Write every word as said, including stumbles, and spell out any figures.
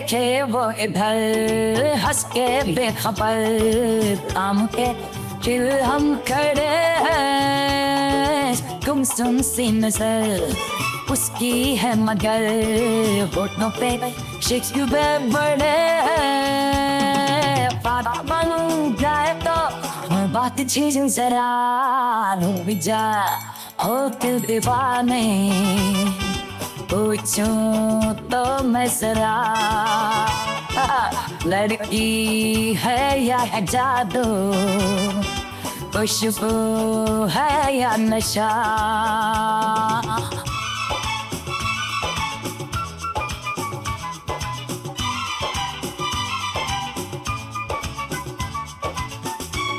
देखे वो इधर हंस के बेखबर थाम के फिर हम खड़े हैं गुमसुम सी नजर उसकी है मगर होठों पे शेक्सपियर बड़े पापा बन जाए तो बात चीज़ जरा हो भी जा हो दिल दीवाने पूछूं तो मैं जरा लड़की है या है जादू खुशबू है या नशा